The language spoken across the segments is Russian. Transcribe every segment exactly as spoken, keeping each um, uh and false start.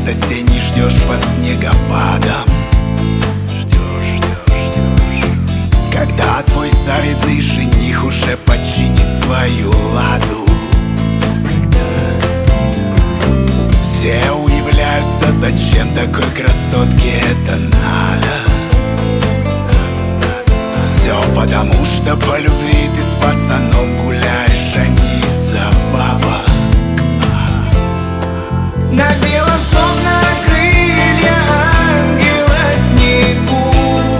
рассвет осенний ждешь под снегопадом. Когда твой завидный жених уже починит свою ладу. Все удивляются, зачем такой красотке это надо. Все потому, что по любви ты с пацаном гуляешь, а не из-за бабок. На белом словно крылья ангела снегу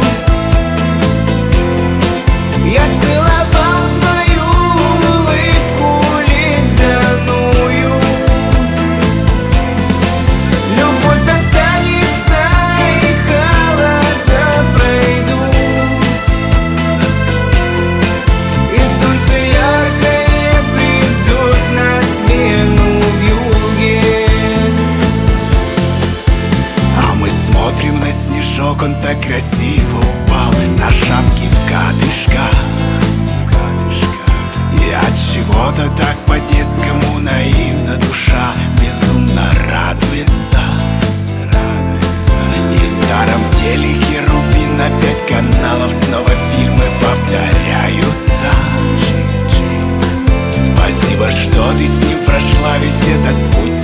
я целовал твою улыбку ледяную. Любовь останется и холода пройдут, и солнце яркое придет на смену в юге. А мы смотрим на снежок, он так красиво упал на шапки в катышках. И от чего-то так по-детскому наивно душа безумно радуется. И в старом телеке Рубин на пять каналов снова фильмы повторяются. Спасибо, что ты с ним прошла весь этот путь.